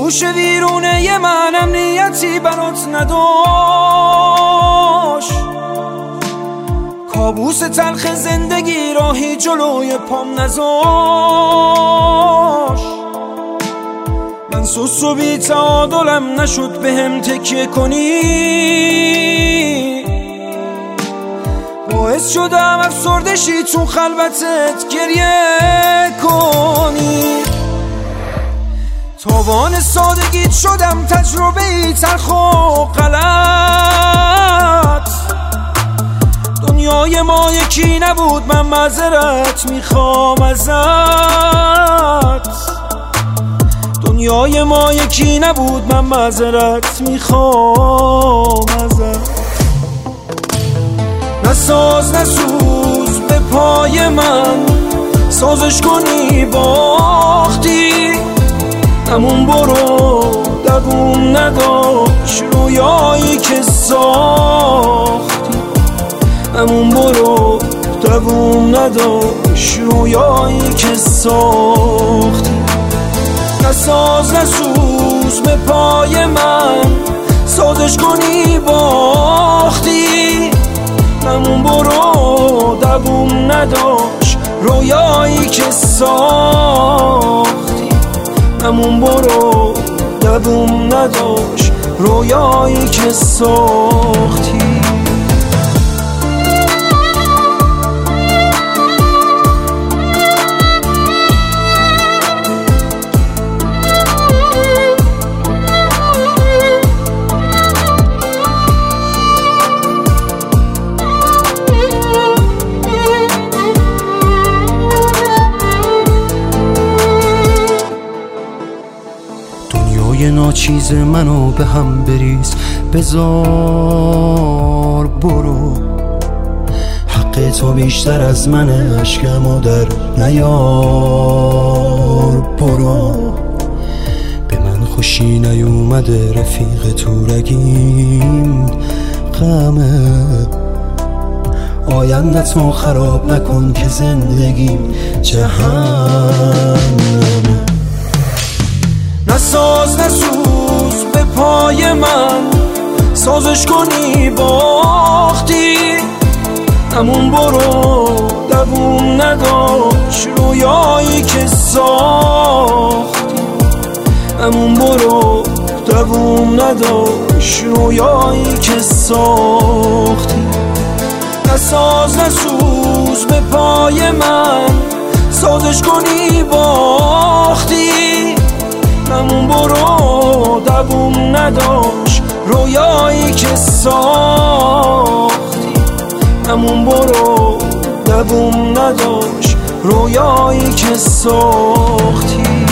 گوش ویرونه منم نیتی برات نداشت، کابوس تلخ زندگی راهی جلوی پام نذاشت. من سوس و بی تعادلم نشد بهم تکیه کنی، باعث شدم افسردشی تو خلوتت گریه کنی. تاوان سادگیت شدم تجربه ای تلخ و غلط. دنیای ما یکی نبود، من معذرت میخوام ازت. دنیای ما یکی نبود، من معذرت میخوام ازت. نساز نسوز به پای من، سازش کنی باختی. همون برو دووم نداشت رویایی که ساختی. همون برو دووم نداشت رویایی که ساختی. نساز نسوز به پای من، سازش کنی باختی. همون برو دووم نداشت رویایی که ساختی. همون برو دووم نداشت رویایی که ساختی. یه ناچیز منو به هم بریز، بذار برو. حق تو بیشتر از منه، عشقمو در نیار برو. به من خوشی نیومده رفیق تو رگیم غمه. آیندتو خراب نکن که زندگیم جهنمه. نساز نسوز به پای من، سازش کنی باختی. همون برو دووم نداشت رویایی که ساختی. همون برو دووم نداشت رویایی که ساختی. نساز نسوز به پای من، سازش کنی باختی. همون برو دووم نداشت رویایی که ساختی. همون برو دووم نداشت رویایی که ساختی.